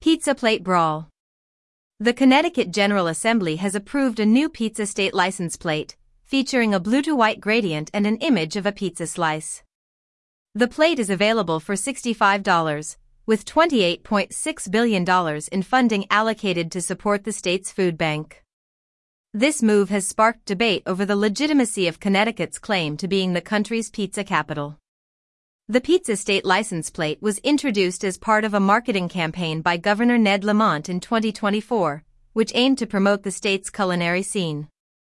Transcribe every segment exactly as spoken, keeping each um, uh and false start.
Pizza Plate Brawl. The Connecticut General Assembly has approved a new pizza state license plate, featuring a blue-to-white gradient and an image of a pizza slice. The plate is available for sixty-five dollars, with twenty-eight point six billion dollars in funding allocated to support the state's food bank. This move has sparked debate over the legitimacy of Connecticut's claim to being the country's pizza capital. The pizza state license plate was introduced as part of a marketing campaign by Governor Ned Lamont in twenty twenty-four, which aimed to promote the state's culinary scene.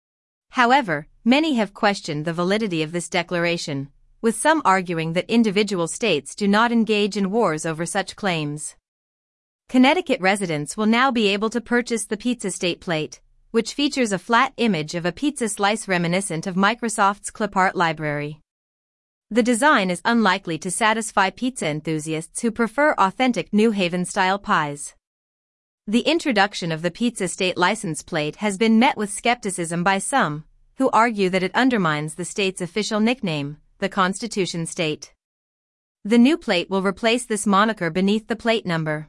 However, many have questioned the validity of this declaration, with some arguing that individual states do not engage in wars over such claims. Connecticut residents will now be able to purchase the pizza state plate, which features a flat image of a pizza slice reminiscent of Microsoft's clipart library. The design is unlikely to satisfy pizza enthusiasts who prefer authentic New Haven-style pies. The introduction of the pizza state license plate has been met with skepticism by some, who argue that it undermines the state's official nickname, the Constitution State. The new plate will replace this moniker beneath the plate number.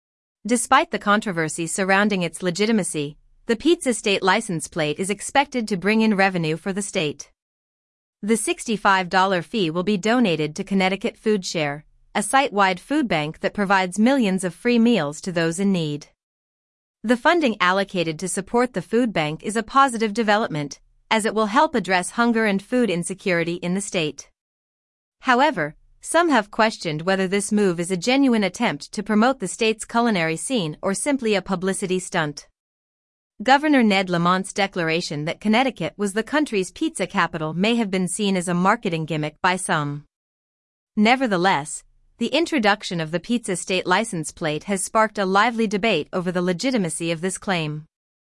Despite the controversy surrounding its legitimacy, the pizza state license plate is expected to bring in revenue for the state. The sixty-five dollars fee will be donated to Connecticut Food Share, a site-wide food bank that provides millions of free meals to those in need. The funding allocated to support the food bank is a positive development, as it will help address hunger and food insecurity in the state. However, some have questioned whether this move is a genuine attempt to promote the state's culinary scene or simply a publicity stunt. Governor Ned Lamont's declaration that Connecticut was the country's pizza capital may have been seen as a marketing gimmick by some. Nevertheless, the introduction of the pizza state license plate has sparked a lively debate over the legitimacy of this claim.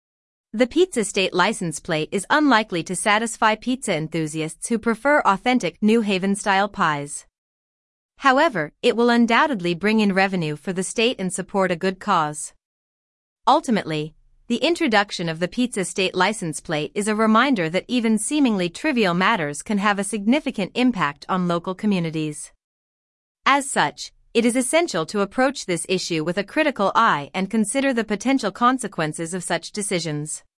The pizza state license plate is unlikely to satisfy pizza enthusiasts who prefer authentic New Haven-style pies. However, it will undoubtedly bring in revenue for the state and support a good cause. Ultimately, the introduction of the pizza state license plate is a reminder that even seemingly trivial matters can have a significant impact on local communities. As such, it is essential to approach this issue with a critical eye and consider the potential consequences of such decisions.